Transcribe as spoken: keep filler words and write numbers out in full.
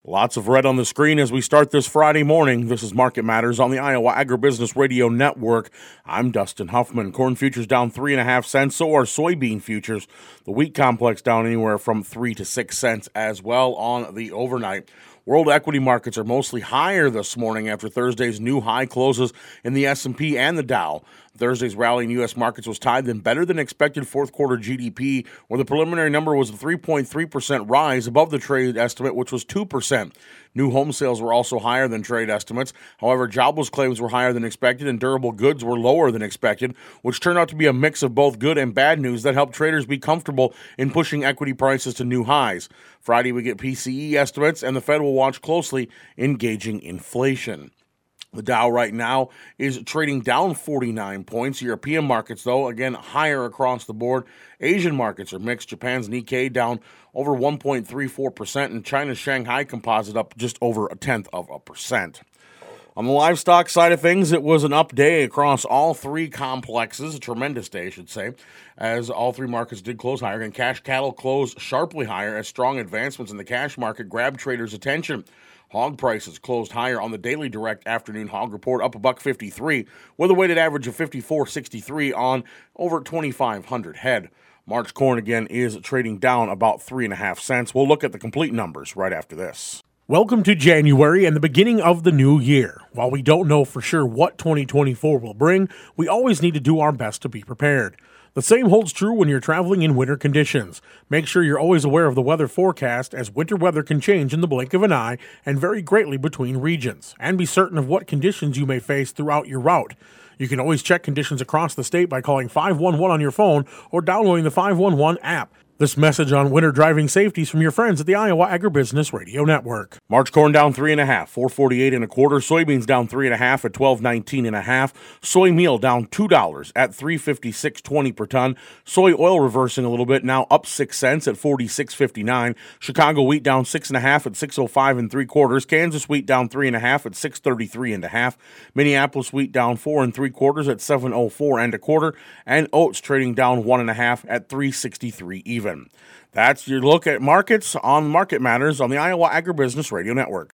Lots of red on the screen as we start this Friday morning. This is Market Matters on the Iowa Agribusiness Radio Network. I'm Dustin Huffman. Corn futures down three and a half cents. So are soybean futures. The wheat complex down anywhere from three to six cents as well on the overnight. World equity markets are mostly higher this morning after Thursday's new high closes in the S and P and the Dow. Thursday's rally in U S markets was tied in better than expected fourth quarter G D P, where the preliminary number was a three point three percent rise above the trade estimate, which was two percent. New home sales were also higher than trade estimates. However, jobless claims were higher than expected and durable goods were lower than expected, which turned out to be a mix of both good and bad news that helped traders be comfortable in pushing equity prices to new highs. Friday, we get P C E estimates, and the Fed will watch closely in gauging inflation. The Dow right now is trading down forty-nine points. European markets, though, again, higher across the board. Asian markets are mixed. Japan's Nikkei down over one point three four percent, and China's Shanghai Composite up just over a tenth of a percent. On the livestock side of things, it was an up day across all three complexes, a tremendous day, I should say, as all three markets did close higher. And cash cattle closed sharply higher as strong advancements in the cash market grabbed traders' attention. Hog prices closed higher on the daily direct afternoon hog report, up a buck fifty-three, with a weighted average of fifty-four sixty-three on over twenty-five hundred head. March corn again is trading down about three and a half cents. We'll look at the complete numbers right after this. Welcome to January and the beginning of the new year. While we don't know for sure what twenty twenty-four will bring, we always need to do our best to be prepared. The same holds true when you're traveling in winter conditions. Make sure you're always aware of the weather forecast, as winter weather can change in the blink of an eye and vary greatly between regions. And be certain of what conditions you may face throughout your route. You can always check conditions across the state by calling five one one on your phone or downloading the five one one app. This message on winter driving safety is from your friends at the Iowa Agribusiness Radio Network. March corn down three and a half, four forty-eight and a quarter. Soybeans down three and a half at twelve nineteen and a half. Soy meal down two dollars at three fifty-six twenty per ton. Soy oil reversing a little bit, now up six cents at forty-six fifty-nine. Chicago wheat down six and a half at six oh five and three quarters. Kansas wheat down three and a half at six thirty-three and a half. Minneapolis wheat down four and three quarters at seven oh four and a quarter. And oats trading down one and a half at three sixty-three even. That's your look at markets on Market Matters on the Iowa Agribusiness Radio Network.